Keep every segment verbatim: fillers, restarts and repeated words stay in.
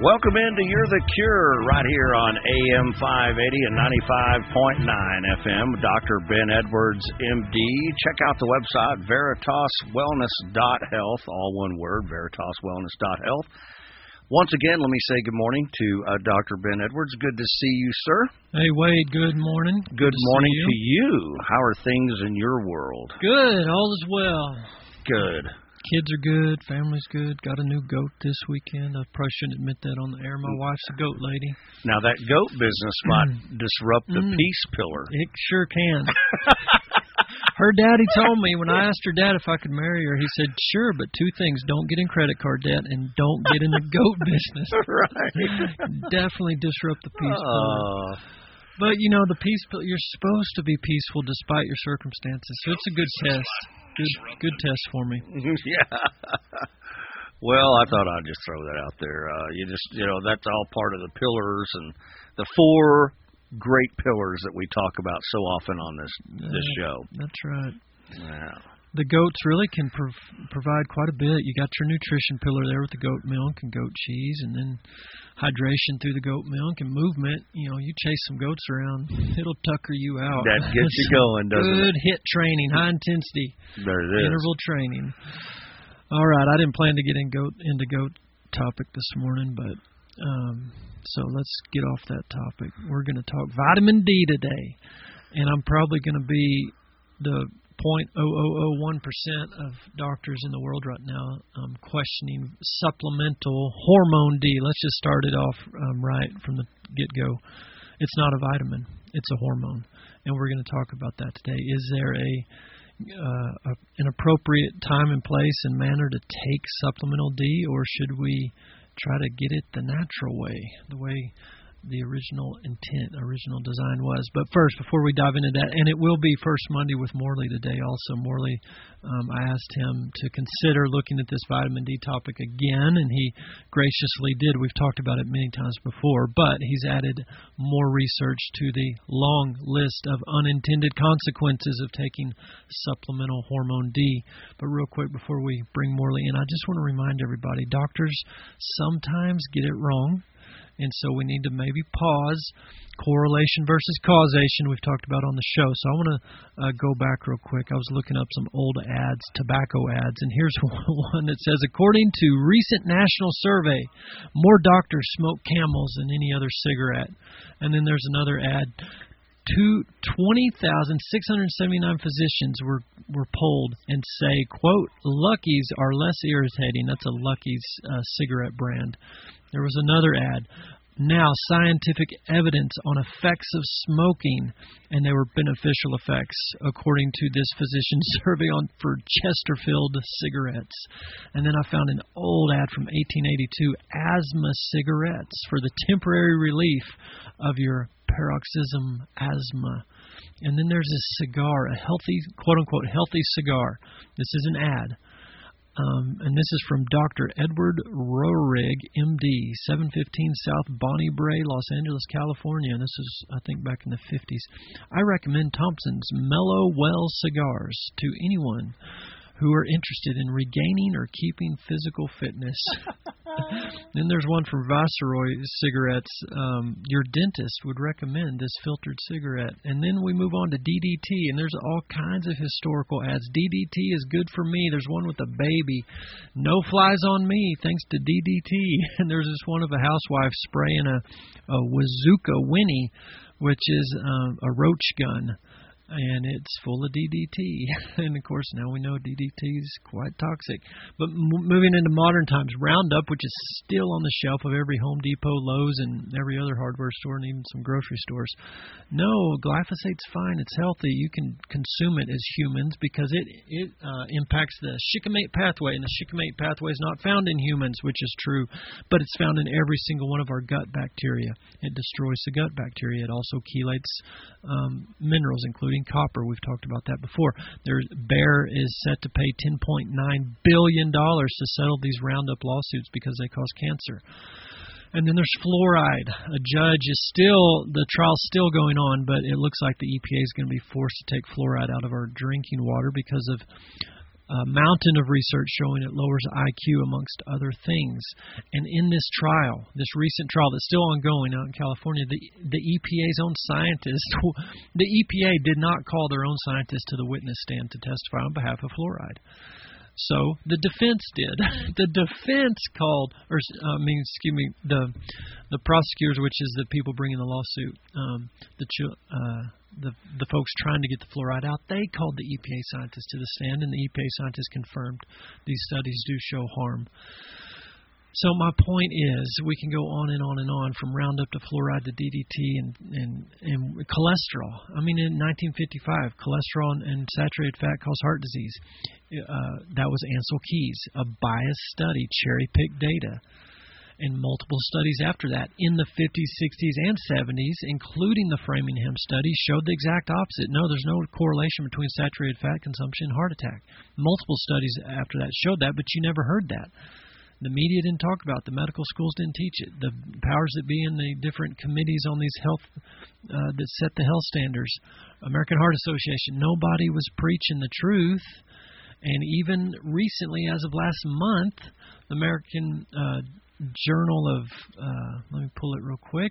Welcome into You're the Cure right here on A M five eighty and ninety-five point nine F M. Doctor Ben Edwards, M D. Check out the website, veritas wellness dot health, all one word, veritas wellness dot health. Once again, let me say good morning to uh, Doctor Ben Edwards. Good to see you, sir. Hey, Wade, good morning. Good, good morning to, to you. How are things in your world? Good, all is well. Good. Kids are good, family's good. Got a new goat this weekend. I probably shouldn't admit that on the air. My wife's a goat lady. Now, that goat business might disrupt the mm. peace pillar. It sure can. Her daddy told me when I asked her dad if I could marry her, he said, sure, but two things. Don't get in credit card debt and don't get in the goat business. Right. Definitely disrupt the peace uh. pillar. But, you know, the peace pillar, you're supposed to be peaceful despite your circumstances. So it's a good test. Good, good test for me. Yeah. Well, I thought I'd just throw that out there. Uh, you just, you know, that's all part of the pillars and the four great pillars that we talk about so often on this this uh, show. That's right. Yeah. The goats really can prov- provide quite a bit. You got your nutrition pillar there with the goat milk and goat cheese, and then hydration through the goat milk and movement. You know, you chase some goats around, it'll tucker you out. That gets you going, doesn't Good it? Good hit training, high intensity. There it is. Interval training. All right, I didn't plan to get in goat into goat topic this morning, but um, so let's get off that topic. We're going to talk vitamin D today, and I'm probably going to be the zero point zero zero zero one percent of doctors in the world right now um, questioning supplemental hormone D. Let's just start it off um, right from the get-go. It's not a vitamin. It's a hormone, and we're going to talk about that today. Is there a, uh, a an appropriate time and place and manner to take supplemental D, or should we try to get it the natural way, the way the original intent, original design was? But first, before we dive into that, and it will be First Monday with Morley today also. Morley, um, I asked him to consider looking at this vitamin D topic again, and he graciously did. We've talked about it many times before, but he's added more research to the long list of unintended consequences of taking supplemental hormone D. But real quick, before we bring Morley in, I just want to remind everybody, doctors sometimes get it wrong. And so we need to maybe pause correlation versus causation we've talked about on the show. So I want to uh, go back real quick. I was looking up some old ads, tobacco ads, and here's one that says, according to recent national survey, more doctors smoke Camels than any other cigarette. And then there's another ad. twenty thousand six hundred seventy-nine physicians were, were polled and say, quote, Luckies are less irritating. That's a Lucky's uh, cigarette brand. There was another ad. Now, scientific evidence on effects of smoking, and they were beneficial effects, according to this physician's survey on for Chesterfield cigarettes. And then I found an old ad from eighteen eighty-two, asthma cigarettes for the temporary relief of your paroxysm asthma. And then there's a cigar, a healthy, quote-unquote, healthy cigar. This is an ad. Um, and this is from Doctor Edward Roerig, M D, seven fifteen South Bonnie Bray, Los Angeles, California. And this is, I think, back in the fifties. I recommend Thompson's Mellow Well cigars to anyone who are interested in regaining or keeping physical fitness. Then there's one from Viceroy Cigarettes. Um, your dentist would recommend this filtered cigarette. And then we move on to D D T, and there's all kinds of historical ads. D D T is good for me. There's one with a baby. No flies on me, thanks to D D T. And there's this one of a housewife spraying a, a Wazooka Winnie, which is um, a roach gun. And it's full of D D T. And, of course, now we know D D T is quite toxic. But m- moving into modern times, Roundup, which is still on the shelf of every Home Depot, Lowe's, and every other hardware store, and even some grocery stores. No, glyphosate's fine. It's healthy. You can consume it as humans because it, it uh, impacts the shikimate pathway, and the shikimate pathway is not found in humans, which is true, but it's found in every single one of our gut bacteria. It destroys the gut bacteria. It also chelates um, minerals, including copper. We've talked about that before. There's, Bayer is set to pay ten point nine billion dollars to settle these Roundup lawsuits because they cause cancer. And then there's fluoride. A judge is still, the trial's still going on, but it looks like the E P A is going to be forced to take fluoride out of our drinking water because of a mountain of research showing it lowers I Q amongst other things. And in this trial, this recent trial that's still ongoing out in California, the the E P A's own scientists, the E P A did not call their own scientists to the witness stand to testify on behalf of fluoride. So the defense did. The defense called, or I mean, excuse me, the the prosecutors, which is the people bringing the lawsuit, um, the uh, the the folks trying to get the fluoride out, they called the E P A scientists to the stand, and the E P A scientists confirmed these studies do show harm. So my point is, we can go on and on and on from Roundup to fluoride to D D T and, and, and cholesterol. I mean, in nineteen fifty-five, cholesterol and saturated fat cause heart disease. Uh, that was Ansel Keys, a biased study, cherry-picked data. And multiple studies after that in the fifties, sixties, and seventies, including the Framingham study, showed the exact opposite. No, there's no correlation between saturated fat consumption and heart attack. Multiple studies after that showed that, but you never heard that. The media didn't talk about it. The medical schools didn't teach it. The powers that be in the different committees on these health uh, that set the health standards, American Heart Association, nobody was preaching the truth. And even recently, as of last month, the American uh, Journal of, uh, let me pull it real quick.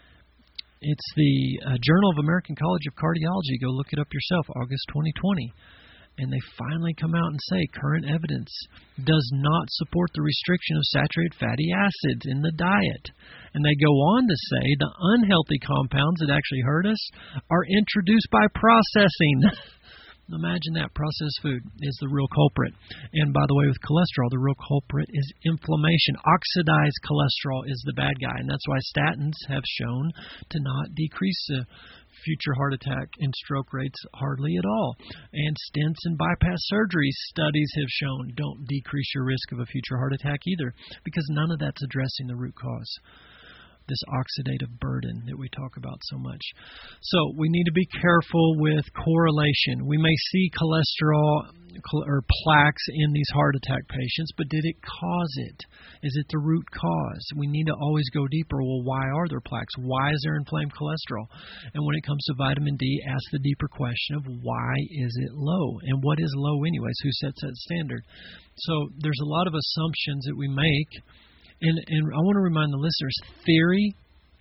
It's the uh, Journal of American College of Cardiology. Go look it up yourself, August twenty twenty. And they finally come out and say current evidence does not support the restriction of saturated fatty acids in the diet. And they go on to say the unhealthy compounds that actually hurt us are introduced by processing. Imagine that. Processed food is the real culprit. And by the way, with cholesterol, the real culprit is inflammation. Oxidized cholesterol is the bad guy. And that's why statins have shown to not decrease the future heart attack and stroke rates hardly at all. And stents and bypass surgery studies have shown don't decrease your risk of a future heart attack either, because none of that's addressing the root cause, this oxidative burden that we talk about so much. So we need to be careful with correlation. We may see cholesterol or plaques in these heart attack patients, but did it cause it? Is it the root cause? We need to always go deeper. Well, why are there plaques? Why is there inflamed cholesterol? And when it comes to vitamin D, ask the deeper question of why is it low? And what is low anyways? Who sets that standard? So there's a lot of assumptions that we make. And, and I want to remind the listeners, theory,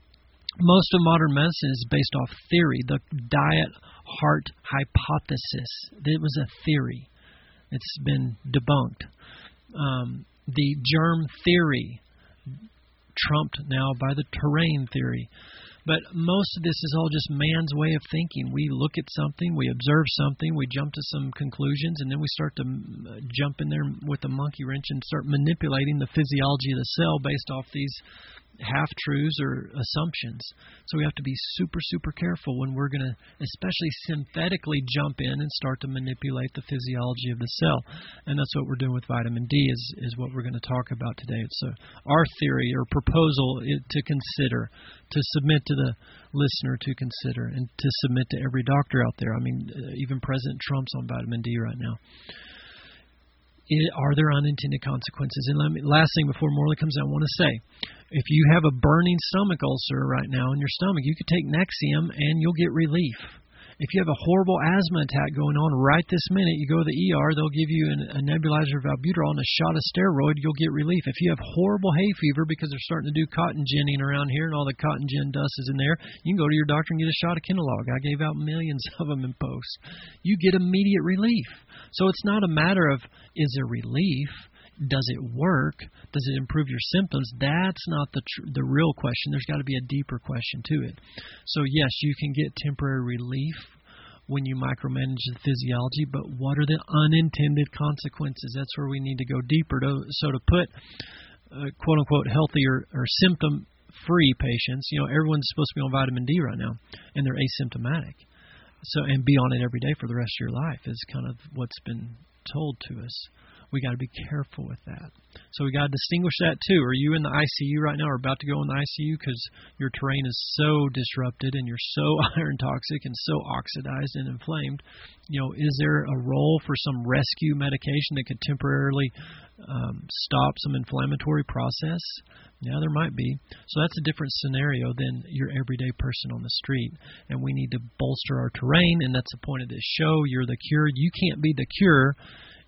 most of modern medicine is based off theory. The diet heart hypothesis, it was a theory. It's been debunked. Um, the germ theory, trumped now by the terrain theory. But most of this is all just man's way of thinking. We look at something, we observe something, we jump to some conclusions, and then we start to jump in there with a monkey wrench and start manipulating the physiology of the cell based off these half-truths or assumptions. So we have to be super, super careful when we're going to especially synthetically jump in and start to manipulate the physiology of the cell. And that's what we're doing with vitamin D is, is what we're going to talk about today. It's a, our theory or proposal to consider, to submit to the listener to consider, and to submit to every doctor out there. I mean, even President Trump's on vitamin D right now. It, are there unintended consequences? And let me, last thing before Morley comes out, I want to say, if you have a burning stomach ulcer right now in your stomach, you could take Nexium and you'll get relief. If you have a horrible asthma attack going on right this minute, you go to the E R, they'll give you an, a nebulizer of albuterol and a shot of steroid, you'll get relief. If you have horrible hay fever because they're starting to do cotton ginning around here and all the cotton gin dust is in there, you can go to your doctor and get a shot of Kinalog. I gave out millions of them in posts. You get immediate relief. So it's not a matter of, is there relief? Does it work? Does it improve your symptoms? That's not the tr- the real question. There's got to be a deeper question to it. So yes, you can get temporary relief when you micromanage the physiology, but what are the unintended consequences? That's where we need to go deeper. To, so to put uh, quote unquote healthy or, or symptom free patients, you know, everyone's supposed to be on vitamin D right now, and they're asymptomatic. So and be on it every day for the rest of your life is kind of what's been told to us. We got to be careful with that. So we got to distinguish that too. Are you in the I C U right now or about to go in the I C U because your terrain is so disrupted and you're so iron toxic and so oxidized and inflamed? You know, is there a role for some rescue medication that could temporarily um, stop some inflammatory process? Yeah, there might be. So that's a different scenario than your everyday person on the street. And we need to bolster our terrain, and that's the point of this show. You're the cure. You can't be the cure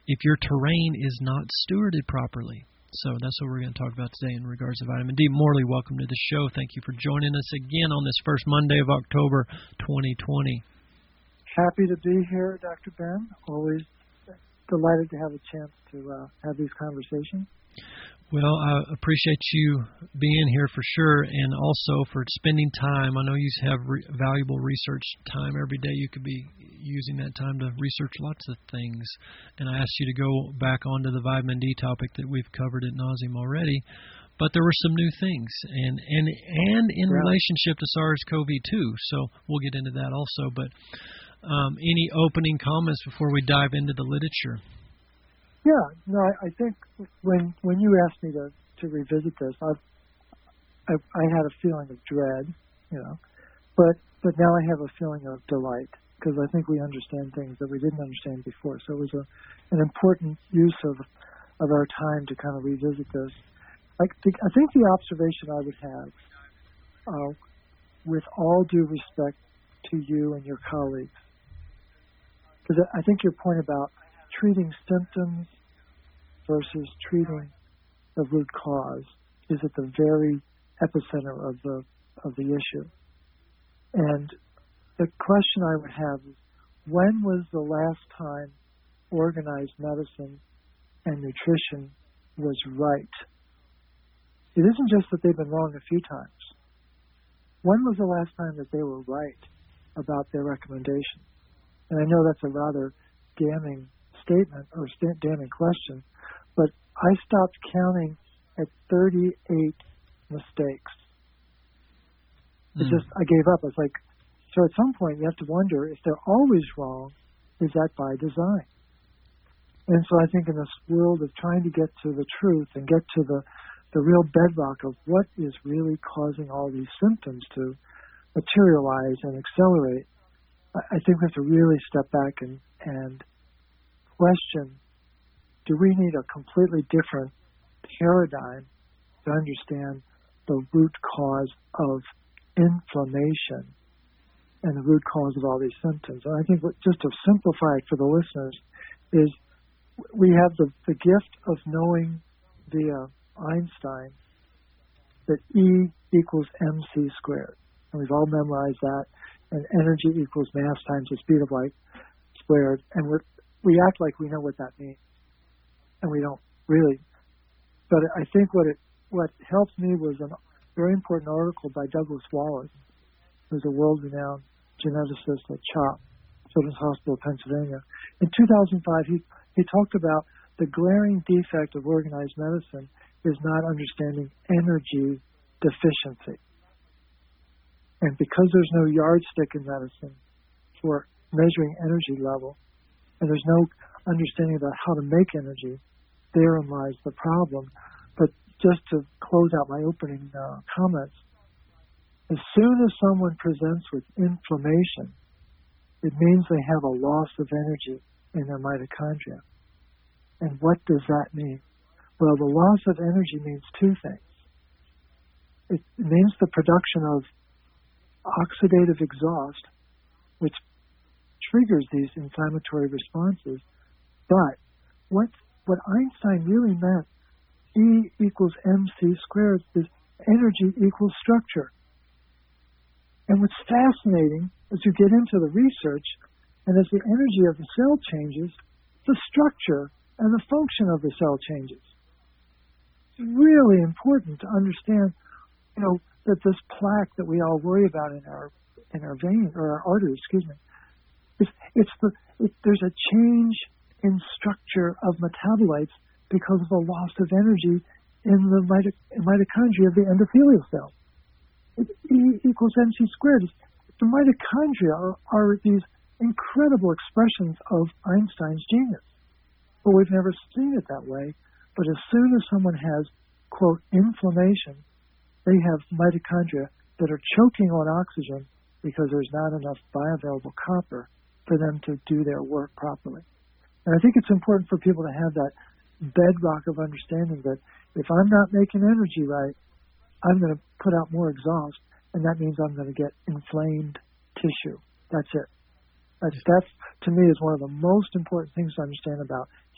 if your terrain is not stewarded properly. So that's what we're going to talk about today in regards to vitamin D. Morley, welcome to the show. Thank you for joining us again on this first Monday of October twenty twenty. Happy to be here, Doctor Ben. Always delighted to have a chance to uh, have these conversations. Well, I appreciate you being here for sure, and also for spending time. I know you have re- valuable research time every day. You could be using that time to research lots of things. And I asked you to go back onto the vitamin D topic that we've covered ad nauseum already. But there were some new things, and and, and in yeah. relationship to SARS-C o V two. So we'll get into that also. But um, any opening comments before we dive into the literature? Yeah, no, I, I think when when you asked me to, to revisit this, I, I I had a feeling of dread, you know, but but now I have a feeling of delight because I think we understand things that we didn't understand before. So it was a an important use of of our time to kind of revisit this. I think I think the observation I would have, uh, with all due respect to you and your colleagues, because I think your point about treating symptoms versus treating the root cause is at the very epicenter of the of the issue. And the question I would have is, when was the last time organized medicine and nutrition was right? It isn't just that they've been wrong a few times. When was the last time that they were right about their recommendations? And I know that's a rather damning statement or damning question, but I stopped counting at thirty-eight mistakes. It Mm. just I gave up. I was like, so at some point you have to wonder if they're always wrong, is that by design? And so I think in this world of trying to get to the truth and get to the, the real bedrock of what is really causing all these symptoms to materialize and accelerate, I, I think we have to really step back and, and question, do we need a completely different paradigm to understand the root cause of inflammation and the root cause of all these symptoms? And I think what, just to simplify it for the listeners is we have the, the gift of knowing via Einstein that E equals mc squared. And we've all memorized that. And energy equals mass times the speed of light squared. And we're we act like we know what that means, and we don't really. But I think what it what helped me was a very important article by Douglas Wallace, who's a world-renowned geneticist at CHOP, Children's Hospital of Pennsylvania. In two thousand five, he, he talked about the glaring defect of organized medicine is not understanding energy deficiency. And because there's no yardstick in medicine for measuring energy level, and there's no understanding about how to make energy, therein lies the problem. But just to close out my opening uh, comments, as soon as someone presents with inflammation, it means they have a loss of energy in their mitochondria. And what does that mean? Well, the loss of energy means two things. It means the production of oxidative exhaust, which triggers these inflammatory responses. But what what Einstein really meant, E equals mc squared, is energy equals structure. And what's fascinating as you get into the research and as the energy of the cell changes, the structure and the function of the cell changes. It's really important to understand, you know, that this plaque that we all worry about in our in our vein or our artery, excuse me, it's, it's the it, there's a change in structure of metabolites because of the loss of energy in the mito, mitochondria of the endothelial cell. It, E equals mc squared. The mitochondria are, are these incredible expressions of Einstein's genius. But we've never seen it that way. But as soon as someone has, quote, inflammation, they have mitochondria that are choking on oxygen because there's not enough bioavailable copper for them to do their work properly. And I think it's important for people to have that bedrock of understanding that if I'm not making energy right, I'm going to put out more exhaust, and that means I'm going to get inflamed tissue. That's it. That's, that's, to me, is one of the most important things to understand about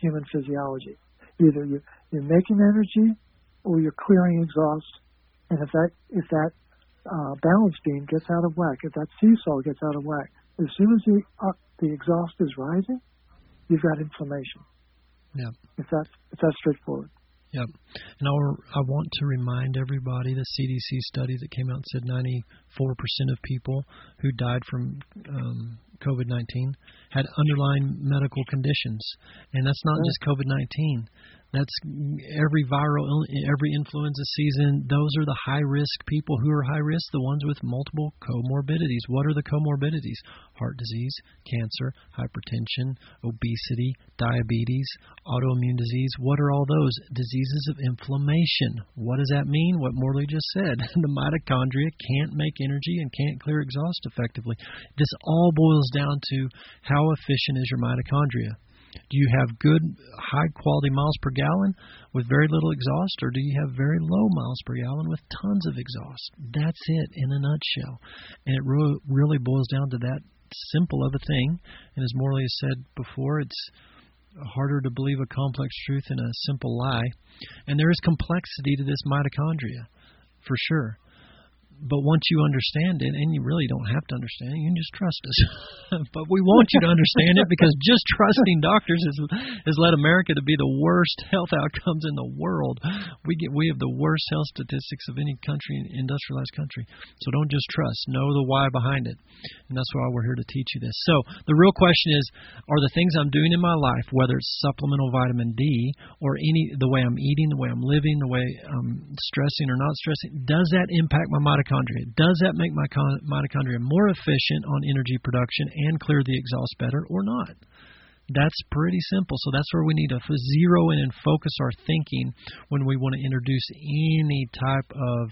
human physiology. Either you, you're making energy or you're clearing exhaust. And if that if that uh, balance beam gets out of whack, if that seesaw gets out of whack, as soon as the uh, the exhaust is rising, you've got inflammation. Yeah. If that's if that's straightforward. Yep. And I'll, I want to remind everybody the C D C study that came out and said ninety-four percent of people who died from um, COVID nineteen had underlying medical conditions. And that's not right. just COVID nineteen. That's every viral, every influenza season. Those are the high-risk people. Who are high-risk? The ones with multiple comorbidities. What are the comorbidities? Heart disease, cancer, hypertension, obesity, diabetes, autoimmune disease. What are all those? Diseases of inflammation. What does that mean? What Morley just said. The mitochondria can't make energy and can't clear exhaust effectively. This all boils down to how efficient is your mitochondria. Do you have good, high-quality miles per gallon with very little exhaust, or do you have very low miles per gallon with tons of exhaust? That's it in a nutshell. And it re- really boils down to that simple of a thing. And as Morley has said before, it's harder to believe a complex truth in a simple lie. And there is complexity to this mitochondria, for sure. But once you understand it, and you really don't have to understand it, you can just trust us. But we want you to understand it, because just trusting doctors has, has led America to be the worst health outcomes in the world. We get we have the worst health statistics of any country, industrialized country. So don't just trust. Know the why behind it. And that's why we're here to teach you this. So the real question is, are the things I'm doing in my life, whether it's supplemental vitamin D or any the way I'm eating, the way I'm living, the way I'm stressing or not stressing, does that impact my mitochondria? Does that make my mitochondria more efficient on energy production and clear the exhaust better or not? That's pretty simple. So that's where we need to zero in and focus our thinking when we want to introduce any type of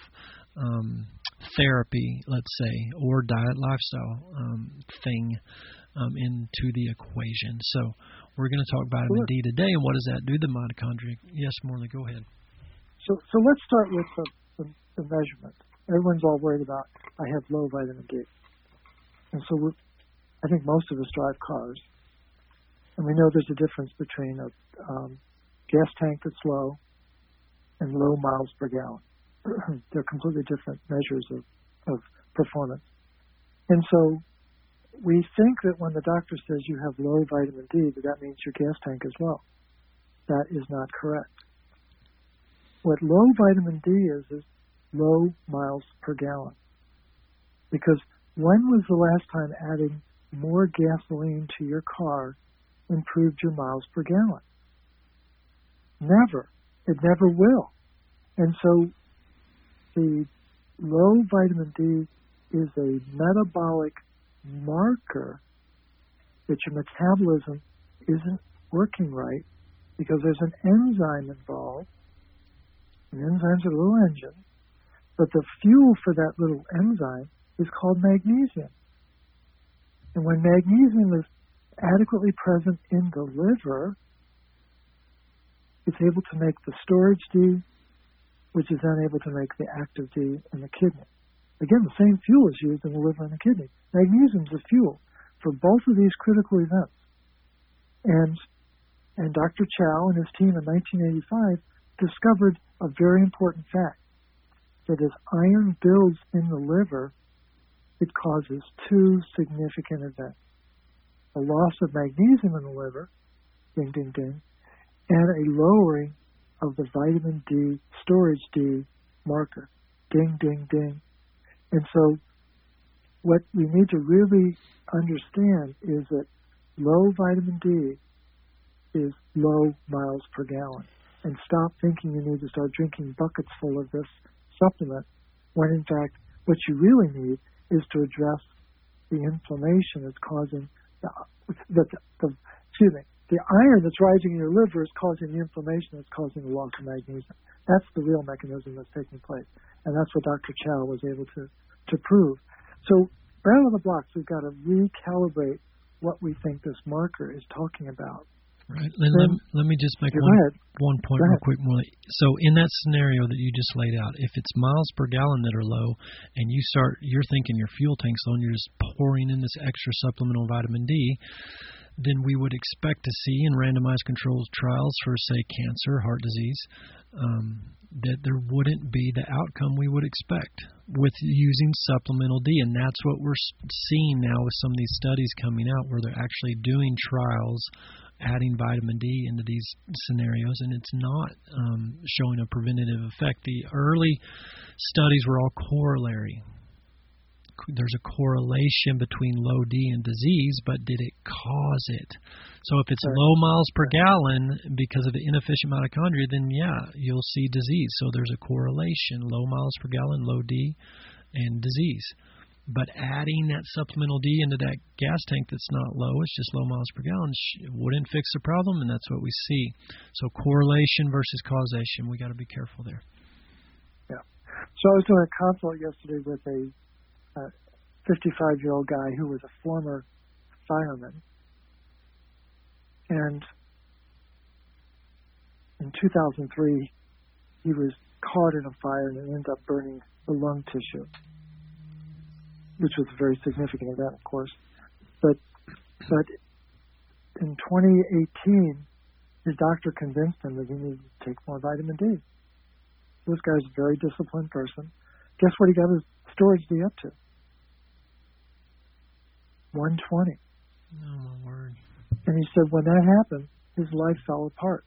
um, therapy, let's say, or diet lifestyle um, thing um, into the equation. So we're going to talk vitamin D today, and what does that do to the mitochondria? Yes, Morley, go ahead. So, so let's start with the, the, the measurement. Everyone's all worried about, I have low vitamin D. And so we're, I think most of us drive cars. And we know there's a difference between a um, gas tank that's low and low miles per gallon. They're completely different measures of, of performance. And so we think that when the doctor says you have low vitamin D, that that means your gas tank is low. That is not correct. What low vitamin D is, is low miles per gallon. Because when was the last time adding more gasoline to your car improved your miles per gallon? Never. It never will. And so the low vitamin D is a metabolic marker that your metabolism isn't working right, because there's an enzyme involved. And enzymes are a little engine. But the fuel for that little enzyme is called magnesium. And when magnesium is adequately present in the liver, it's able to make the storage D, which is then able to make the active D in the kidney. Again, the same fuel is used in the liver and the kidney. Magnesium is the fuel for both of these critical events. And, and Doctor Chow and his team in nineteen eighty-five discovered a very important fact, that as iron builds in the liver, it causes two significant events. A loss of magnesium in the liver, ding, ding, ding, and a lowering of the vitamin D, storage D marker, ding, ding, ding. And so what we need to really understand is that low vitamin D is low miles per gallon. And stop thinking you need to start drinking buckets full of this supplement, when in fact what you really need is to address the inflammation that's causing the, the, the, the excuse me, the iron that's rising in your liver is causing the inflammation that's causing the loss of magnesium. That's the real mechanism that's taking place, and that's what Doctor Chow was able to to prove. So right out of the blocks, we've got to recalibrate what we think this marker is talking about. Right. Let, let, let me just make one, one point real quick, Morley. So in that scenario that you just laid out, if it's miles per gallon that are low, and you start, you're thinking your fuel tank's low, and you're just pouring in this extra supplemental vitamin D, than we would expect to see in randomized controlled trials for, say, cancer, heart disease, um, that there wouldn't be the outcome we would expect with using supplemental D. And that's what we're seeing now with some of these studies coming out where they're actually doing trials adding vitamin D into these scenarios, and it's not um, showing a preventative effect. The early studies were all corollary. There's a correlation between low D and disease, but did it cause it? So if it's right. low miles per gallon because of the inefficient mitochondria, then yeah, you'll see disease. So there's a correlation, low miles per gallon, low D, and disease. But adding that supplemental D into that gas tank that's not low, it's just low miles per gallon, wouldn't fix the problem, and that's what we see. So correlation versus causation, we got to be careful there. Yeah. So I was doing a consult yesterday with a a fifty-five-year-old guy who was a former fireman. And in two thousand three, he was caught in a fire and ended up burning the lung tissue, which was a very significant event, of course. But, but in twenty eighteen, his doctor convinced him that he needed to take more vitamin D. This guy's a very disciplined person. Guess what he got his storage D up to? one twenty. Oh, my word. And he said when that happened, his life fell apart.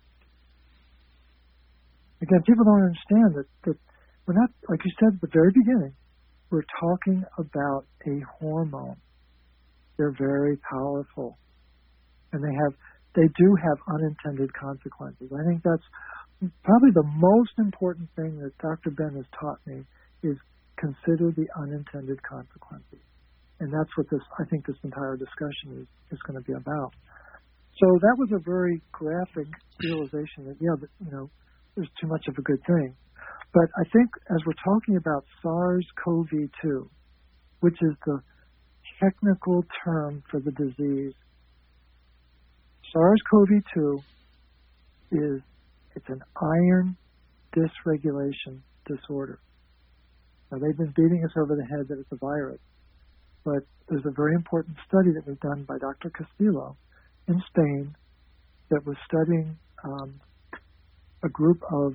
Again, people don't understand that, that we're not, like you said at the very beginning, we're talking about a hormone. They're very powerful. And they have, they do have unintended consequences. I think that's probably the most important thing that Doctor Ben has taught me is consider the unintended consequences. And that's what this, I think this entire discussion is, is going to be about. So that was a very graphic realization that, yeah, that, you know, there's too much of a good thing. But I think as we're talking about SARS-C o V two, which is the technical term for the disease, SARS-C o V two is, it's an iron dysregulation disorder. Now, they've been beating us over the head that it's a virus, but there's a very important study that was done by Doctor Castillo in Spain that was studying um, a group of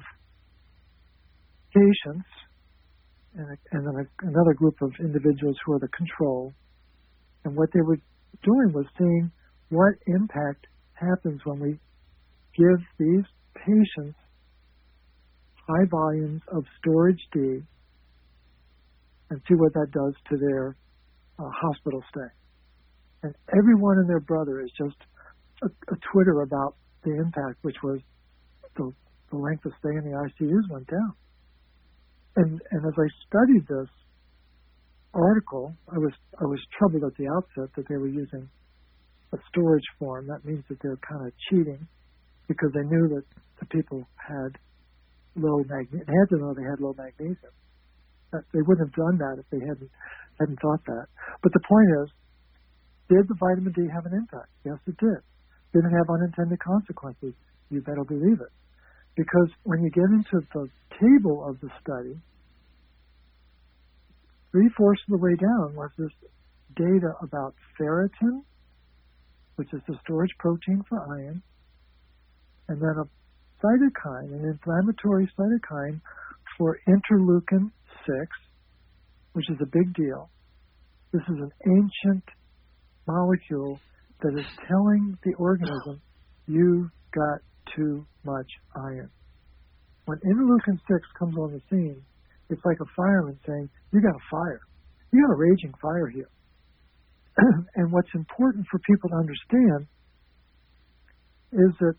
patients and, a, and then a, another group of individuals who are the control. And what they were doing was seeing what impact happens when we give these patients high volumes of storage D and see what that does to their uh, hospital stay. And everyone and their brother is just a, a Twitter about the impact, which was the, the length of stay in the I C Us went down. And and as I studied this article, I was I was troubled at the outset that they were using a storage form. That means that they're kind of cheating because they knew that the people had low magnesium. They had to know they had low magnesium. They wouldn't have done that if they hadn't hadn't thought that. But the point is, did the vitamin D have an impact? Yes, it did. Did it have unintended consequences? You better believe it. Because when you get into the table of the study, three-fourths of the way down was this data about ferritin, which is the storage protein for iron, and then a cytokine, an inflammatory cytokine for interleukin six, which is a big deal. This is an ancient molecule that is telling the organism, you've got too much iron. When interleukin six comes on the scene, it's like a fireman saying, you got a fire. You got a raging fire here. And what's important for people to understand is that,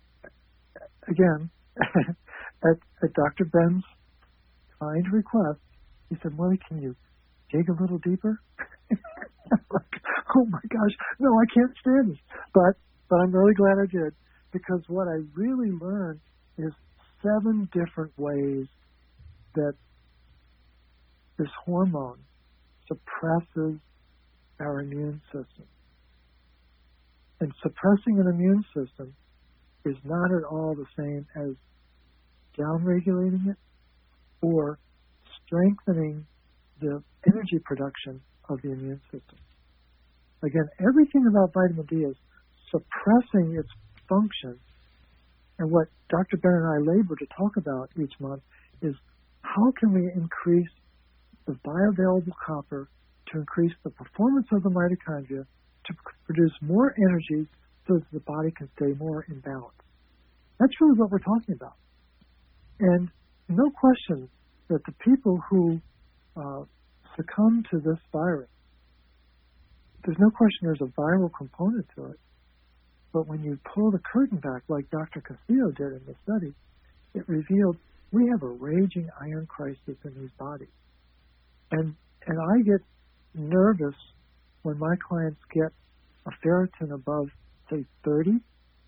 again, at, at Doctor Ben's kind request, he said, Willie, can you dig a little deeper? Like, oh my gosh, no, I can't stand this. But, but I'm really glad I did, because what I really learned is seven different ways that this hormone suppresses our immune system. And suppressing an immune system is not at all the same as downregulating it or strengthening the energy production of the immune system. Again, everything about vitamin D is suppressing its function. And what Doctor Ben and I labor to talk about each month is how can we increase the bioavailable copper to increase the performance of the mitochondria to produce more energy so that the body can stay more in balance. That's really what we're talking about. And no question that the people who uh, succumb to this virus, there's no question there's a viral component to it. But when you pull the curtain back, like Doctor Castillo did in the study, it revealed we have a raging iron crisis in these bodies. And and I get nervous when my clients get a ferritin above, say, thirty,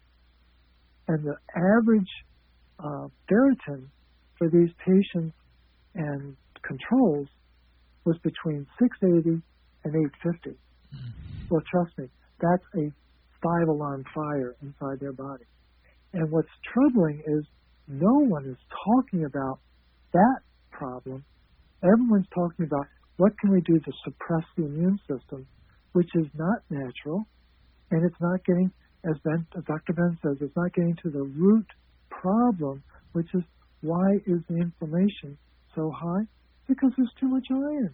and the average uh, ferritin for these patients and controls was between six eighty and eight fifty. Mm-hmm. Well, trust me, that's a five-alarm fire inside their body. And what's troubling is no one is talking about that problem. Everyone's talking about what can we do to suppress the immune system, which is not natural, and it's not getting, as Ben, as Doctor Ben says, it's not getting to the root problem, which is why is the inflammation so high? Because there's too much iron.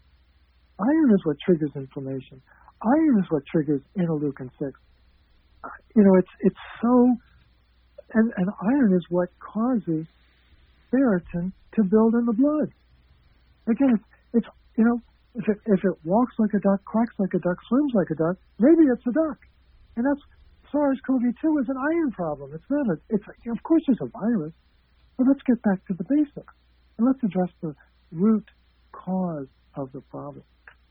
Iron is what triggers inflammation. Iron is what triggers interleukin six. You know, it's it's so, and, and iron is what causes ferritin to build in the blood. Again, it's, it's you know, if it if it walks like a duck, quacks like a duck, swims like a duck, maybe it's a duck. And that's SARS-CoV two is an iron problem. It's not a. It's a, of course there's a virus, but let's get back to the basics and let's address the root cause of the problem.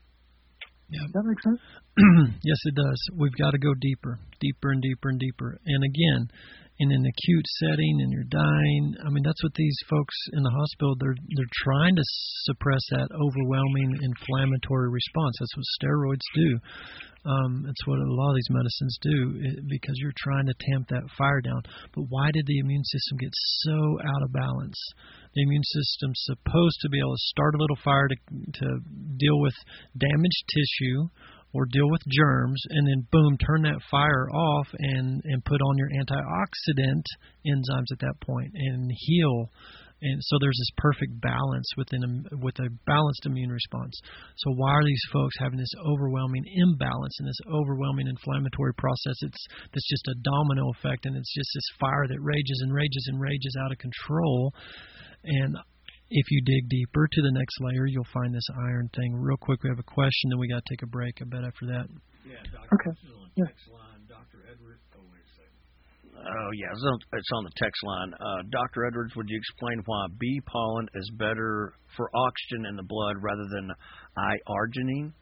Yeah. Does that make sense? Yes, it does. We've got to go deeper, deeper and deeper and deeper. And again, in an acute setting and you're dying, I mean, that's what these folks in the hospital, they're they're trying to suppress that overwhelming inflammatory response. That's what steroids do. Um, that's what a lot of these medicines do, it, because you're trying to tamp that fire down. But why did the immune system get so out of balance? The immune system's supposed to be able to start a little fire to to deal with damaged tissue or deal with germs, and then boom, turn that fire off and, and put on your antioxidant enzymes at that point and heal. And so there's this perfect balance within a, with a balanced immune response. So why are these folks having this overwhelming imbalance and this overwhelming inflammatory process? It's that's just a domino effect, and it's just this fire that rages and rages and rages out of control. And if you dig deeper to the next layer, you'll find this iron thing. Real quick, we have a question, then we got to take a break. I bet after that. Yeah, Doctor Okay. This is on yeah. text line. Doctor Edwards. Oh, wait a second. Oh, yeah, it's on, it's on the text line. Uh, Doctor Edwards, would you explain why bee pollen is better for oxygen in the blood rather than I-arginine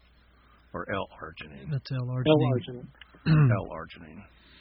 or L-arginine? That's L-arginine. L-arginine. L-arginine.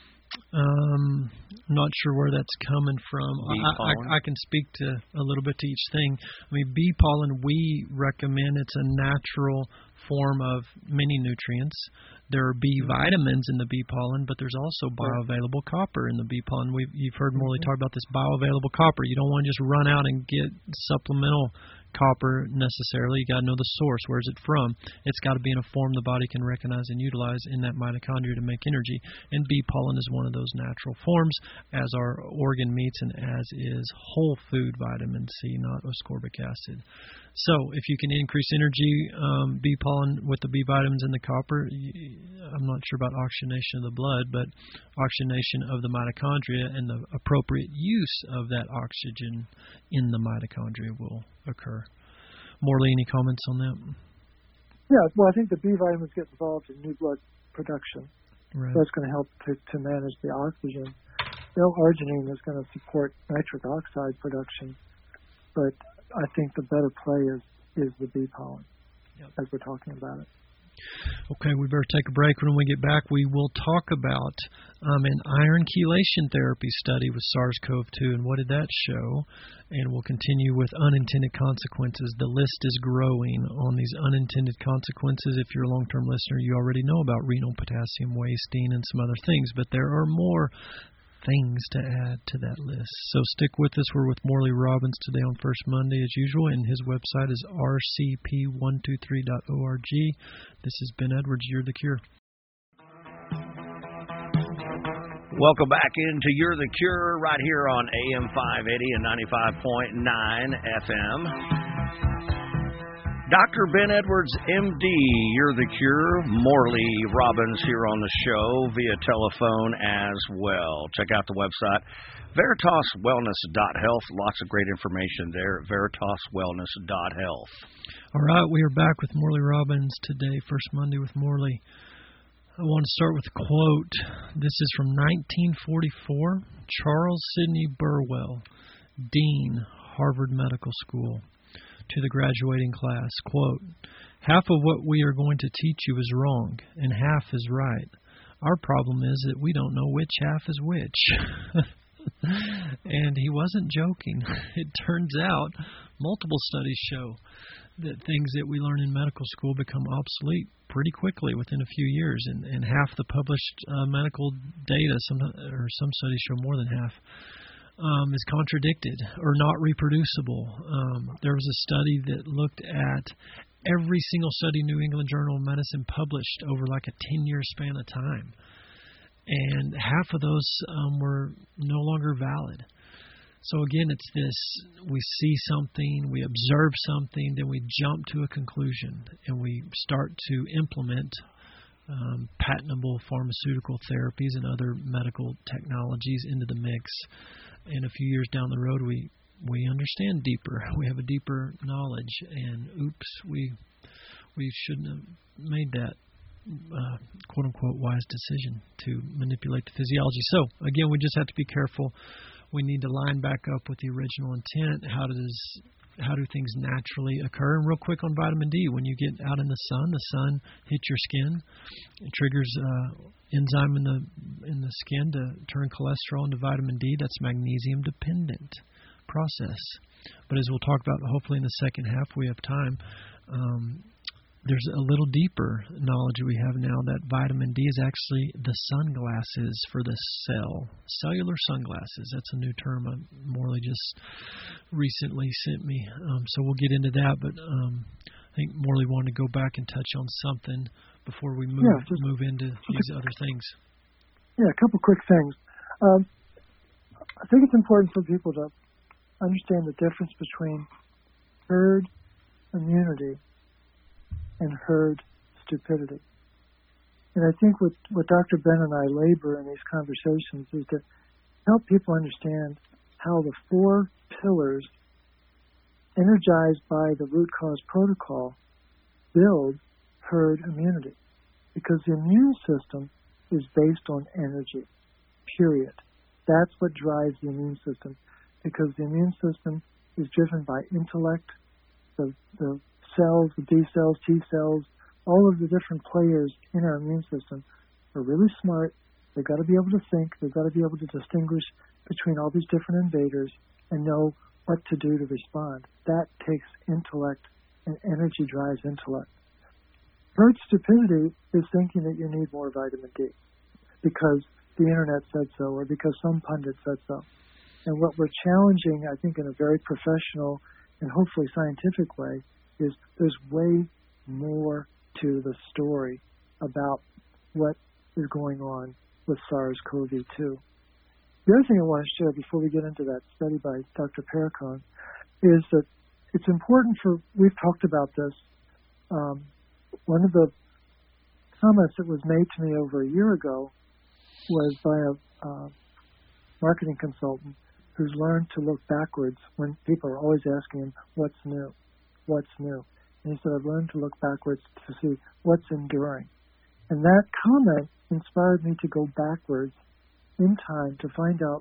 Um, I'm not sure where that's coming from. Bee I, pollen? I, I can speak to a little bit to each thing. I mean, bee pollen, we recommend it's a natural form of many nutrients. There are B vitamins in the bee pollen, but there's also bioavailable copper in the bee pollen. We've, you've heard Morley talk about this bioavailable copper. You don't want to just run out and get supplemental copper necessarily. You got to know the source. Where's it from? It's got to be in a form the body can recognize and utilize in that mitochondria to make energy. And bee pollen is one of those natural forms, as are organ meats and as is whole food vitamin C, not ascorbic acid. So if you can increase energy, um, bee pollen with the B vitamins and the copper, I'm not sure about oxygenation of the blood, but oxygenation of the mitochondria and the appropriate use of that oxygen in the mitochondria will occur. Morley, any comments on that? Yeah, well, I think the B vitamins get involved in new blood production. Right. That's going to help to, to manage the oxygen. L-arginine is going to support nitric oxide production, but I think the better play is, is the bee pollen, yep, as we're talking about it. Okay, we better take a break. When we get back, we will talk about um, an iron chelation therapy study with SARS-CoV two and what did that show, and we'll continue with unintended consequences. The list is growing on these unintended consequences. If you're a long-term listener, you already know about renal potassium wasting and some other things, but there are more things to add to that list. So stick with us. We're with Morley Robbins today on First Monday as usual, and his website is r c p one two three dot org. This is Ben Edwards. You're the Cure. Welcome back into You're the Cure right here on A M five eighty and ninety-five point nine F M. Doctor Ben Edwards, M D, You're the Cure. Morley Robbins here on the show via telephone as well. Check out the website, veritas wellness dot health. Lots of great information there at veritas wellness dot health. All right, we are back with Morley Robbins today, First Monday with Morley. I want to start with a quote. This is from nineteen forty-four. Charles Sidney Burwell, Dean, Harvard Medical School, to the graduating class, quote, "Half of what we are going to teach you is wrong, and half is right. Our problem is that we don't know which half is which." And he wasn't joking. It turns out multiple studies show that things that we learn in medical school become obsolete pretty quickly within a few years, and, and half the published uh, medical data, some or some studies show more than half, um, is contradicted or not reproducible. Um, there was a study that looked at every single study New England Journal of Medicine published over like a ten-year span of time, and half of those um, were no longer valid. So again, it's this, we see something, we observe something, then we jump to a conclusion, and we start to implement um, patentable pharmaceutical therapies and other medical technologies into the mix. And a few years down the road, we, we understand deeper. We have a deeper knowledge, and oops, we we shouldn't have made that uh, quote-unquote wise decision to manipulate the physiology. So again, we just have to be careful. We need to line back up with the original intent. How does how do things naturally occur? And real quick on vitamin D, when you get out in the sun, the sun hits your skin, it triggers uh, enzyme in the in the skin to turn cholesterol into vitamin D. That's magnesium dependent process. But as we'll talk about hopefully in the second half, we have time. Um, There's a little deeper knowledge we have now that vitamin D is actually the sunglasses for the cell. Cellular sunglasses. That's a new term Morley just recently sent me. Um, so we'll get into that. But um, I think Morley wanted to go back and touch on something before we move yeah, just, move into these other things. Yeah, a couple quick things. Um, I think it's important for people to understand the difference between herd immunity and herd stupidity. And I think what, what Doctor Ben and I labor in these conversations is to help people understand how the four pillars energized by the root cause protocol build herd immunity. Because the immune system is based on energy, period. That's what drives the immune system. Because the immune system is driven by intellect, the, the cells, the B cells, T cells, all of the different players in our immune system are really smart. They've got to be able to think. They've got to be able to distinguish between all these different invaders and know what to do to respond. That takes intellect, and energy drives intellect. Herd stupidity is thinking that you need more vitamin D because the internet said so or because some pundit said so. And what we're challenging, I think, in a very professional and hopefully scientific way, is there's way more to the story about what is going on with SARS-C o V two. The other thing I want to share before we get into that study by Doctor Perricone is that it's important for, we've talked about this, um, one of the comments that was made to me over a year ago was by a uh, marketing consultant who's learned to look backwards when people are always asking him, what's new? What's new? And he said, I've learned to look backwards to see what's enduring. And that comment inspired me to go backwards in time to find out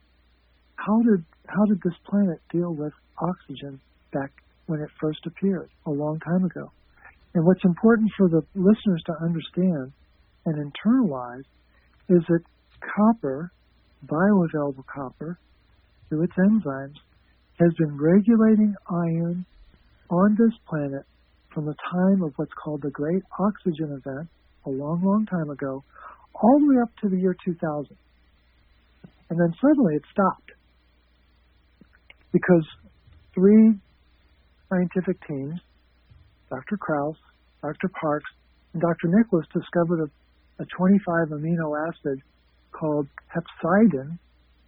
how did how did this planet deal with oxygen back when it first appeared a long time ago. And what's important for the listeners to understand and internalize is that copper, bioavailable copper, through its enzymes, has been regulating iron on this planet from the time of what's called the Great Oxygen Event, a long, long time ago, all the way up to the year two thousand. And then suddenly it stopped because three scientific teams, Doctor Krauss, Doctor Parks, and Doctor Nicholas, discovered a, a twenty-five amino acid called hepcidin,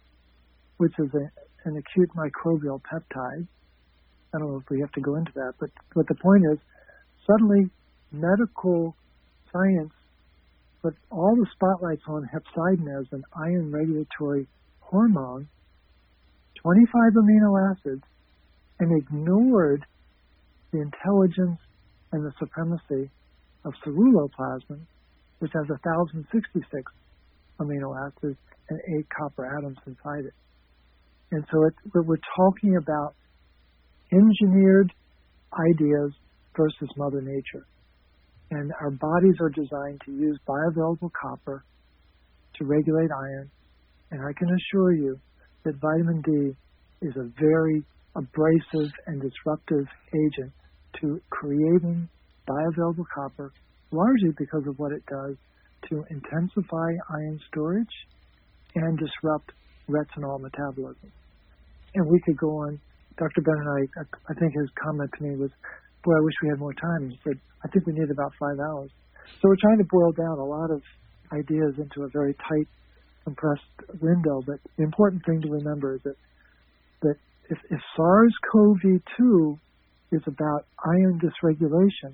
which is a, an acute microbial peptide. I don't know if we have to go into that, but, but the point is, suddenly medical science put all the spotlights on hepcidin as an iron regulatory hormone, twenty-five amino acids, and ignored the intelligence and the supremacy of ceruloplasmin, which has one thousand sixty-six amino acids and eight copper atoms inside it. And so it, we're talking about engineered ideas versus Mother Nature. And our bodies are designed to use bioavailable copper to regulate iron. And I can assure you that vitamin D is a very abrasive and disruptive agent to creating bioavailable copper, largely because of what it does to intensify iron storage and disrupt retinol metabolism. And we could go on. Doctor Ben and I, I think his comment to me was, boy, I wish we had more time. He said, I think we need about five hours. So we're trying to boil down a lot of ideas into a very tight, compressed window. But the important thing to remember is that, that if, if SARS-C o V two is about iron dysregulation,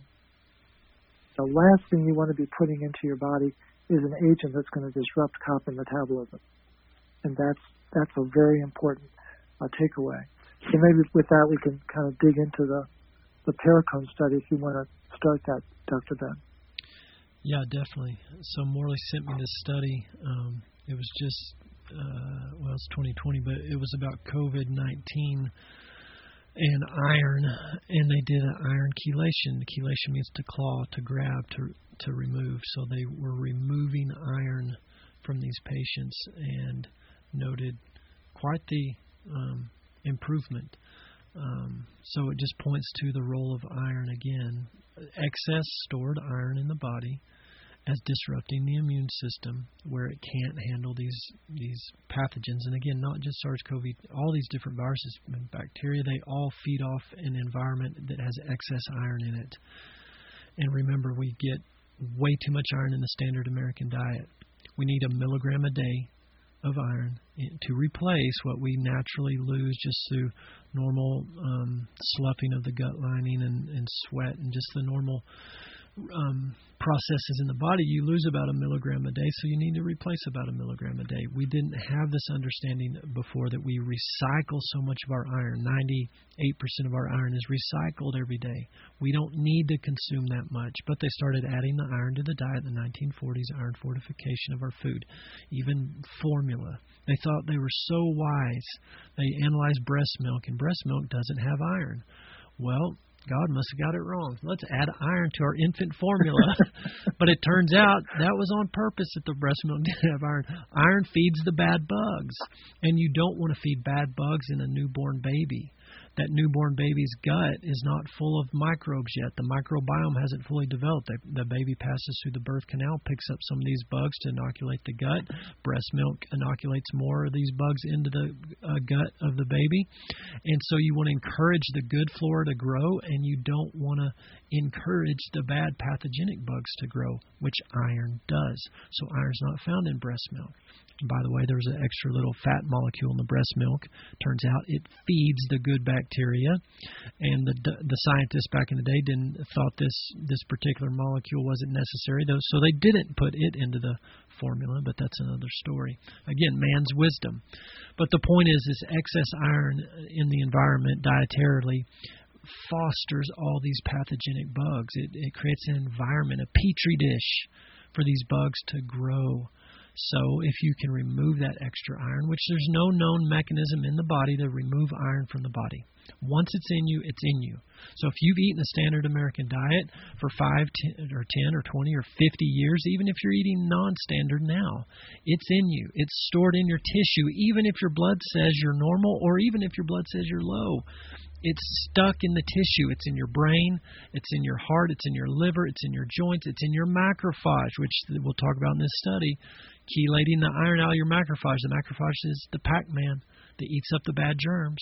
the last thing you want to be putting into your body is an agent that's going to disrupt copper metabolism. And that's that's a very important uh, takeaway. So maybe with that we can kind of dig into the, the Perricone study if you want to start that, Doctor Ben. Yeah, definitely. So Morley sent me this study. Um, it was just, uh, well, it's twenty twenty, but it was about COVID nineteen and iron, and they did an iron chelation. Chelation means to claw, to grab, to to remove. So they were removing iron from these patients and noted quite the um, improvement. Um, so it just points to the role of iron again. Excess stored iron in the body as disrupting the immune system where it can't handle these these pathogens. And again, not just SARS-C o V, all these different viruses and bacteria, they all feed off an environment that has excess iron in it. And remember, we get way too much iron in the standard American diet. We need a milligram a day of iron to replace what we naturally lose just through normal um, sloughing of the gut lining and, and sweat and just the normal um, processes in the body. You lose about a milligram a day, so you need to replace about a milligram a day. We didn't have this understanding before that we recycle so much of our iron. ninety-eight percent of our iron is recycled every day. We don't need to consume that much, but they started adding the iron to the diet in the nineteen forties, iron fortification of our food, even formula. They thought they were so wise. They analyzed breast milk, and breast milk doesn't have iron. Well, God must have got it wrong. Let's add iron to our infant formula. But it turns out that was on purpose that the breast milk didn't have iron. Iron feeds the bad bugs, and you don't want to feed bad bugs in a newborn baby. That newborn baby's gut is not full of microbes yet. The microbiome hasn't fully developed. The, the baby passes through the birth canal, picks up some of these bugs to inoculate the gut. Breast milk inoculates more of these bugs into the uh, gut of the baby. And so you want to encourage the good flora to grow, and you don't want to encourage the bad pathogenic bugs to grow, which iron does. So iron's not found in breast milk. By the way, there's an extra little fat molecule in the breast milk. Turns out it feeds the good bacteria, and the the scientists back in the day didn't thought this this particular molecule wasn't necessary, though, so they didn't put it into the formula. But that's another story. Again, man's wisdom. But the point is, this excess iron in the environment dietarily fosters all these pathogenic bugs. It it creates an environment, a petri dish, for these bugs to grow. So if you can remove that extra iron, which there's no known mechanism in the body to remove iron from the body. Once it's in you, it's in you. So if you've eaten a standard American diet for five, ten, or ten, or twenty, or fifty years, even if you're eating non-standard now, it's in you. It's stored in your tissue, even if your blood says you're normal, or even if your blood says you're low. It's stuck in the tissue. It's in your brain. It's in your heart. It's in your liver. It's in your joints. It's in your macrophage, which we'll talk about in this study. Chelating the iron out of your macrophage. The macrophage is the Pac-Man that eats up the bad germs.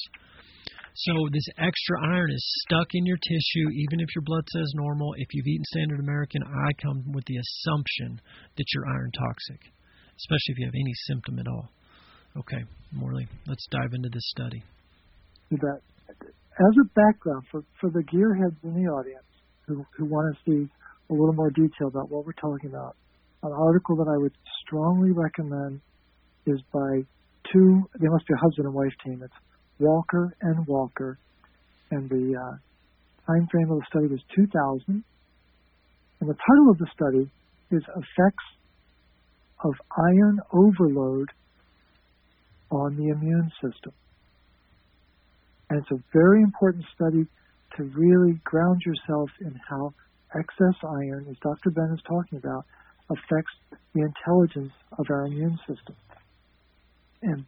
So this extra iron is stuck in your tissue, even if your blood says normal. If you've eaten standard American, I come with the assumption that you're iron toxic. especially if you have any symptom at all. Okay, Morley, let's dive into this study. You bet. As a background for, for the gearheads in the audience who, who want to see a little more detail about what we're talking about, an article that I would strongly recommend is by two, they must be a husband and wife team. It's Walker and Walker, and the uh, time frame of the study was two thousand. And the title of the study is Effects of Iron Overload on the Immune System. And it's a very important study to really ground yourself in how excess iron, as Doctor Ben is talking about, affects the intelligence of our immune system. And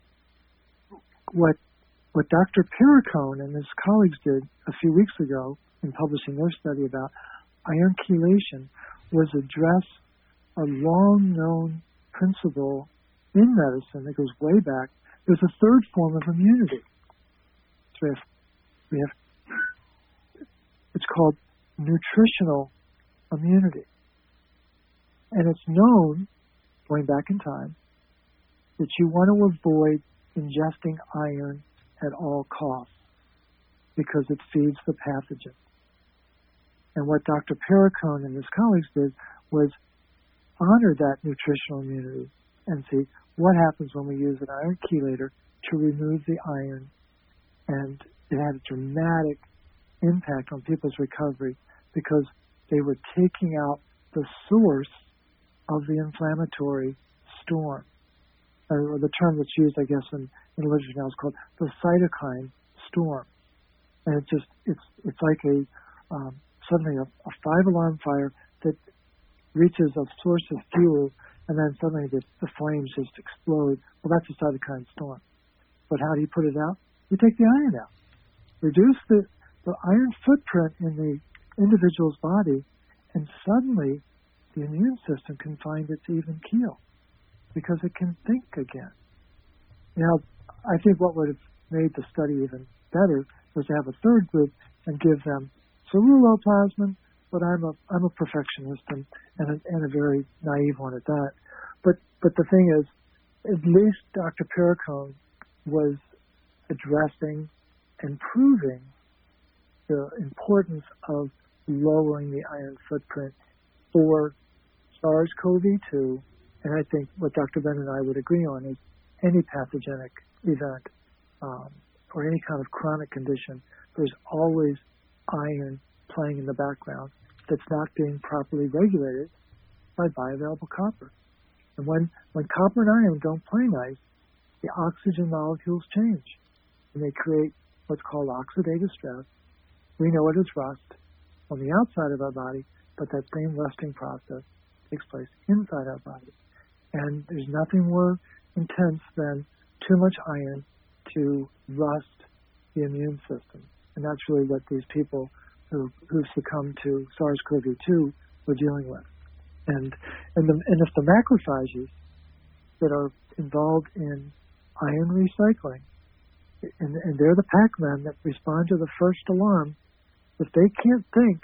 what what Doctor Perricone and his colleagues did a few weeks ago in publishing their study about iron chelation was address a long-known principle in medicine that goes way back. There's a third form of immunity. So we have, we have it's called nutritional immunity. And it's known, going back in time, that you want to avoid ingesting iron at all costs because it feeds the pathogen. And what Doctor Perricone and his colleagues did was honor that nutritional immunity and see what happens when we use an iron chelator to remove the iron. And it had a dramatic impact on people's recovery because they were taking out the source of the inflammatory storm. Or the term that's used, I guess, in, in literature now is called the cytokine storm. And it's just, it's it's like a, um, suddenly a, a five-alarm fire that reaches a source of fuel, and then suddenly the, the flames just explode. Well, that's a cytokine storm. But how do you put it out? You take the iron out. Reduce the, the iron footprint in the individual's body, and suddenly the immune system can find its even keel because it can think again. Now, I think what would have made the study even better was to have a third group and give them ceruloplasmin, but I'm a I'm a perfectionist and and a, and a very naive one at that. But but the thing is, at least Doctor Perricone was addressing and proving the importance of lowering the iron footprint for SARS-CoV two, and I think what Doctor Ben and I would agree on is any pathogenic event um, or any kind of chronic condition, there's always iron playing in the background that's not being properly regulated by bioavailable copper. And when, when copper and iron don't play nice, the oxygen molecules change, and they create what's called oxidative stress. We know it as rust on the outside of our body, but that same rusting process takes place inside our body. And there's nothing more intense than too much iron to rust the immune system. And that's really what these people who who succumbed to SARS-CoV two were dealing with. And and, the, and if the macrophages that are involved in iron recycling, and, and they're the Pac-Men that respond to the first alarm, if they can't think,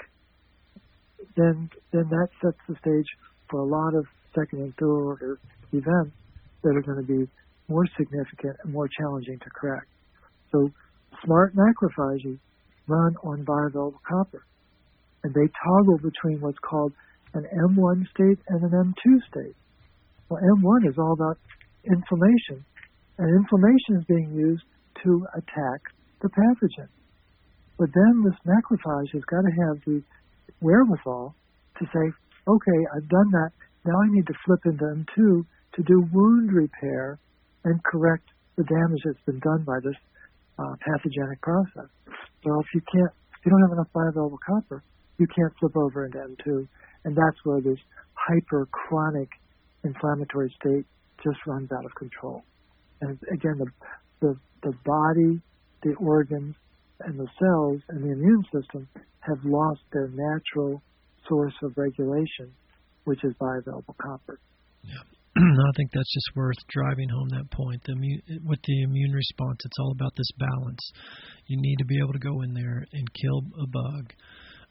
then then that sets the stage for a lot of second and third order events that are going to be more significant and more challenging to correct. So smart macrophages run on bioavailable copper, and they toggle between what's called an M one state and an M two state. Well, M one is all about inflammation, and inflammation is being used to attack the pathogen. But then this macrophage has got to have the wherewithal to say, okay, I've done that, now I need to flip into M two to do wound repair and correct the damage that's been done by this uh, pathogenic process. So if you can't, if you don't have enough bioavailable copper, you can't flip over into M two, and that's where this hyperchronic inflammatory state just runs out of control. And again, the the, the body, the organs, and the cells and the immune system have lost their natural source of regulation, which is bioavailable copper. Yeah. I think that's just worth driving home that point. The immune, with the immune response, it's all about this balance. You need to be able to go in there and kill a bug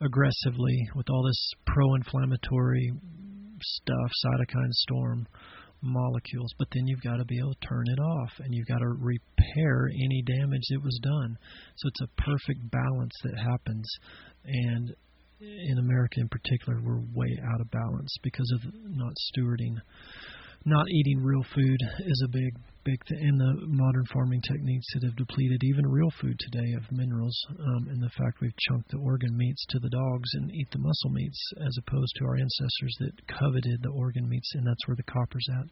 aggressively with all this pro-inflammatory stuff, cytokine storm, molecules, but then you've got to be able to turn it off, and you've got to repair any damage that was done. So it's a perfect balance that happens, and in America in particular, we're way out of balance because of not stewarding. Not eating real food is a big, big thing. And the modern farming techniques that have depleted even real food today of minerals, um, and the fact we've chunked the organ meats to the dogs and eat the muscle meats, as opposed to our ancestors that coveted the organ meats, and that's where the copper's at.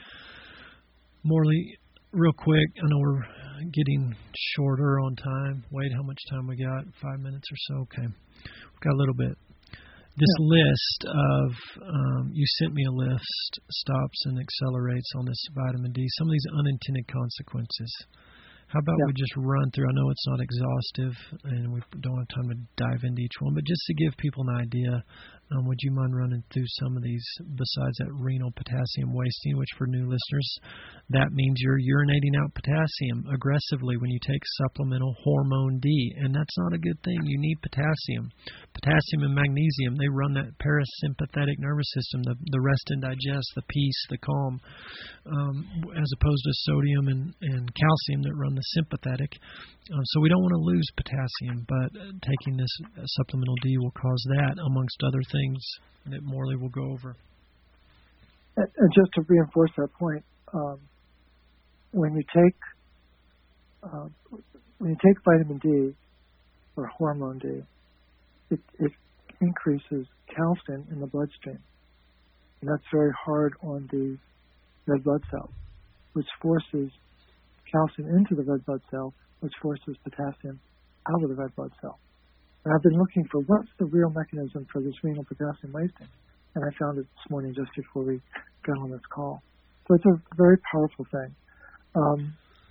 Morley, real quick, I know we're getting shorter on time. Wade, how much time we got? Five minutes or so? Okay. We've got a little bit. This yeah. list of, um, you sent me a list, stops and accelerates on this vitamin D, some of these unintended consequences. How about yeah. we just run through? I know it's not exhaustive, and we don't have time to dive into each one, but just to give people an idea, um, would you mind running through some of these besides that renal potassium wasting, which for new listeners, that means you're urinating out potassium aggressively when you take supplemental hormone D, and that's not a good thing. You need potassium. Potassium and magnesium, they run that parasympathetic nervous system, the, the rest and digest, the peace, the calm, um, as opposed to sodium and, and calcium that run the sympathetic. Um, so we don't want to lose potassium, but uh, taking this uh, supplemental D will cause that, amongst other things that Morley will go over. And, and just to reinforce that point, um, when you take uh, when you take vitamin D or hormone D, it, it increases calcium in the bloodstream, and that's very hard on the red blood cell, which forces calcium into the red blood cell, which forces potassium out of the red blood cell. And I've been looking for what's the real mechanism for this renal potassium wasting, and I found it this morning just before we got on this call. So it's a very powerful thing. Um,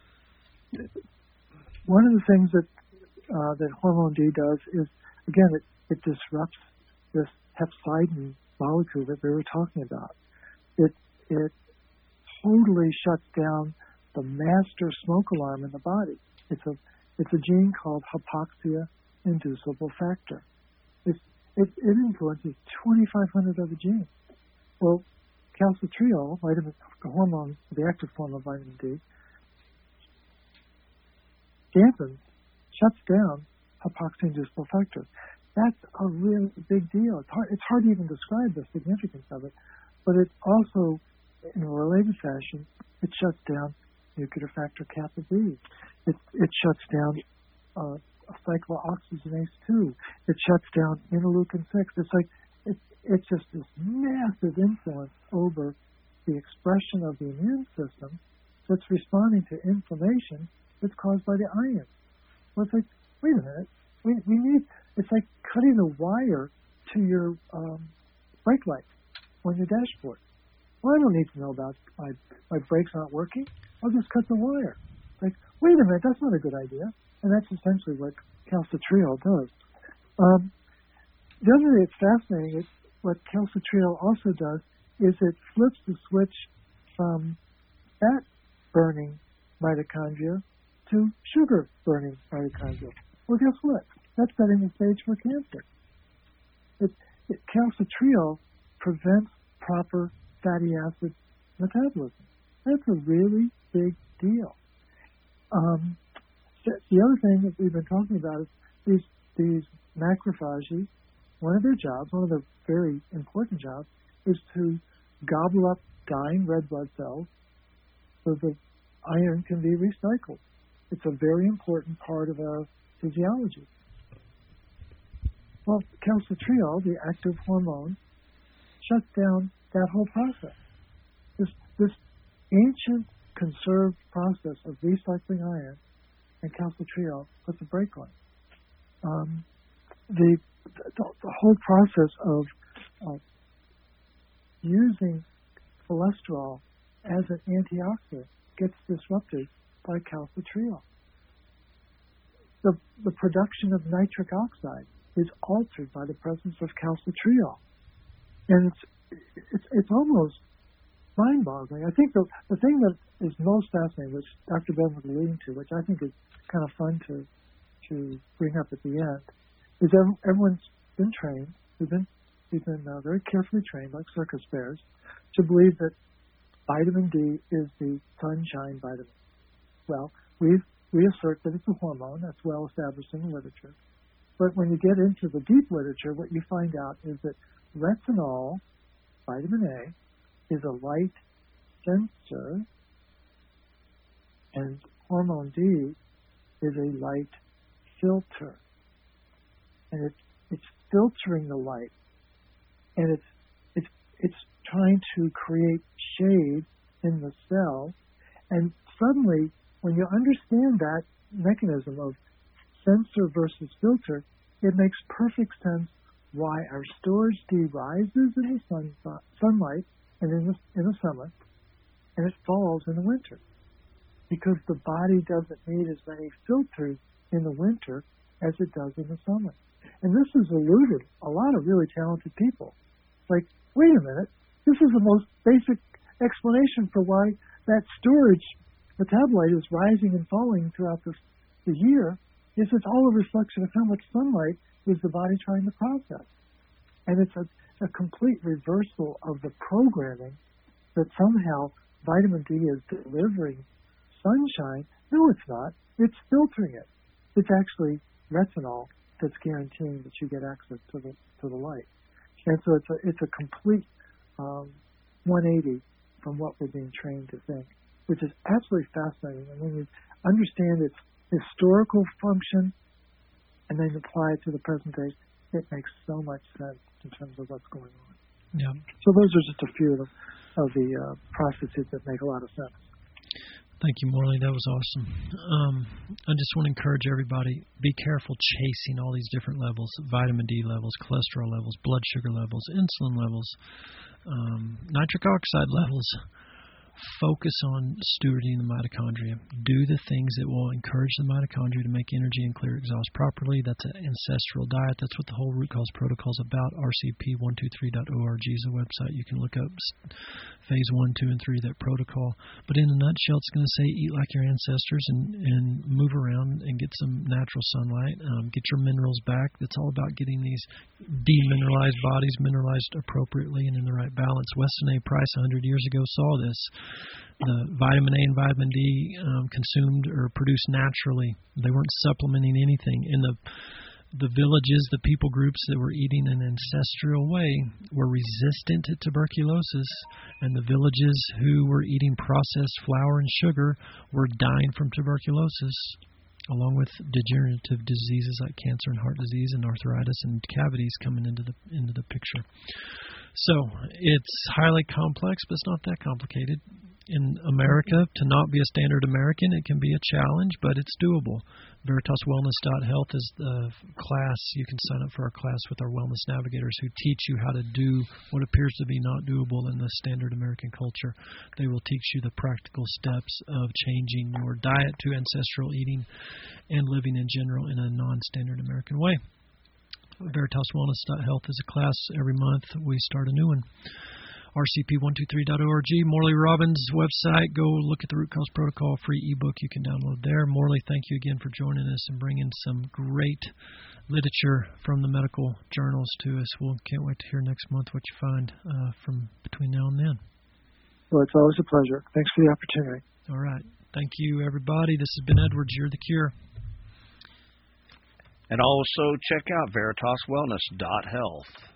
one of the things that uh, that hormone D does is, again, it, it disrupts this hepcidin molecule that we were talking about. It it totally shuts down the master smoke alarm in the body. It's a it's a gene called hypoxia-inducible factor. It's, it it influences twenty-five hundred other genes. Well, calcitriol, vitamin hormone, the active form of vitamin D, dampens, shuts down hypoxia-inducible factor. That's a really big deal. It's hard, it's hard to even describe the significance of it, but it also, in a related fashion, it shuts down nuclear factor kappa B. It, it shuts down uh, cyclooxygenase two. It shuts down interleukin six. It's like it, it's just this massive influence over the expression of the immune system that's responding to inflammation that's caused by the iron. Well, it's like, wait a minute, we we need. It's like cutting a wire to your um, brake light on your dashboard. Well, I don't need to know about my my brakes aren't working. I'll just cut the wire. Like, wait a minute, that's not a good idea. And that's essentially what calcitriol does. Um, the other thing that's fascinating is what calcitriol also does is it flips the switch from fat-burning mitochondria to sugar-burning mitochondria. Well, guess what? That's setting the stage for cancer. It, it, calcitriol prevents proper fatty acid metabolism. That's a really big deal. Um, the other thing that we've been talking about is these these macrophages. One of their jobs, one of their very important jobs, is to gobble up dying red blood cells so the iron can be recycled. It's a very important part of our physiology. Well, calcitriol, the active hormone, shuts down that whole process. This this ancient conserved process of recycling iron and calcitriol puts a brake on. Um, the, the the whole process of uh, using cholesterol as an antioxidant gets disrupted by calcitriol. The the production of nitric oxide is altered by the presence of calcitriol, and it's it's, it's almost mind-boggling. I think the the thing that is most fascinating, which Doctor Ben was alluding to, which I think is kind of fun to to bring up at the end, is every, everyone's been trained, we've been we've been uh, very carefully trained, like circus bears, to believe that vitamin D is the sunshine vitamin. Well, we we assert that it's a hormone. That's well established in the literature. But when you get into the deep literature, what you find out is that retinol, vitamin A, is a light sensor, and hormone D is a light filter. And it's it's filtering the light, and it's it's it's trying to create shade in the cell. And suddenly, when you understand that mechanism of sensor versus filter, it makes perfect sense why our storage D rises in the sun, sunlight and in the, in the summer, and it falls in the winter. Because the body doesn't need as many filters in the winter as it does in the summer. And this has eluded a lot of really talented people. Like, wait a minute, this is the most basic explanation for why that storage metabolite is rising and falling throughout the, the year, is it's all a reflection of how much sunlight is the body trying to process. And it's a, a complete reversal of the programming that somehow vitamin D is delivering sunshine. No, it's not. It's filtering it. It's actually retinol that's guaranteeing that you get access to the to the light. And so it's a it's a complete um, one eighty from what we're being trained to think, which is absolutely fascinating. And when you understand its historical function and then apply it to the present day, it makes so much sense in terms of what's going on. Yeah. So those are just a few of the, of the uh, processes that make a lot of sense. Thank you, Morley. That was awesome. Um, I just want to encourage everybody, be careful chasing all these different levels, vitamin D levels, cholesterol levels, blood sugar levels, insulin levels, um, nitric oxide levels. Focus on stewarding the mitochondria. Do the things that will encourage the mitochondria to make energy and clear exhaust properly. That's an ancestral diet. That's what the whole Root Cause Protocol is about. R C P one two three dot org is a website. You can look up phase one, two, and three, that protocol. But in a nutshell, it's going to say eat like your ancestors and, and move around and get some natural sunlight. Um, get your minerals back. It's all about getting these demineralized bodies mineralized appropriately and in the right balance. Weston A. Price one hundred years ago saw this. The vitamin A and vitamin D um, consumed or produced naturally. They weren't supplementing anything. In the the villages, the people groups that were eating an ancestral way were resistant to tuberculosis, and the villages who were eating processed flour and sugar were dying from tuberculosis, along with degenerative diseases like cancer and heart disease and arthritis and cavities coming into the into the picture. So it's highly complex, but it's not that complicated. In America, to not be a standard American, it can be a challenge, but it's doable. Veritas Wellness dot health is the class. You can sign up for our class with our wellness navigators who teach you how to do what appears to be not doable in the standard American culture. They will teach you the practical steps of changing your diet to ancestral eating and living in general in a non-standard American way. Veritas Wellness dot health is a class every month. We start a new one. R C P one two three dot org, Morley Robbins' website. Go look at the Root Cause Protocol, free ebook you can download there. Morley, thank you again for joining us and bringing some great literature from the medical journals to us. We'll can't wait to hear next month what you find uh, from between now and then. Well, it's always a pleasure. Thanks for the opportunity. All right. Thank you, everybody. This has been Edwards. You're the Cure. And also check out Veritas Wellness dot health.